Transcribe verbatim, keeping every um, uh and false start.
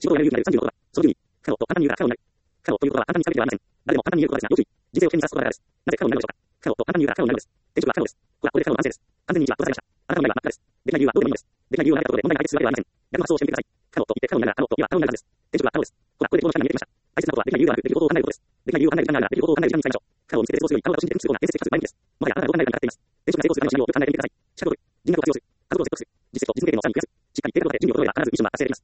仕事をやる勇気があるさんじゅうのことだ。その順に、可能と簡単に言うから可能になる。可能ということは簡単に使うべきではありません。誰でも簡単に言うことはですが、要注意。人生を手に出すことがです。なぜ可能になるのでしょうか。可能と簡単に言うから可能になるのです。転職は可能です。ほら、これで可能の完成です。完全に一致は閉ざされました。あなたの未来は真っ赤です。できない理由はどうでもいいのです。できない理由はなかったことで問題が解決するわけではありません。逆の発想をしてみてください。可能と言って可能になるなら可能と言えば可能になるはずです。転職は可能です。ほら、これでこの時間が見えてきました。大切なことはできない理由ではなく、できることを考えることです。できない理由を考える時間があるなら、できることを考える時間に使いましょう。可能を見つけて成功するように、あなたと信じてすることが建設的かつ前向きです。もはやあなたがどう考えるかにかかっています。転職が成功するためのシナリオをよく考えてみてください。資格を取る、人脈を活用する、家族を説得する、実績と実務経験をさらに増やす。しっかり言っていることで準備を取れば必ずミッションは達成できます。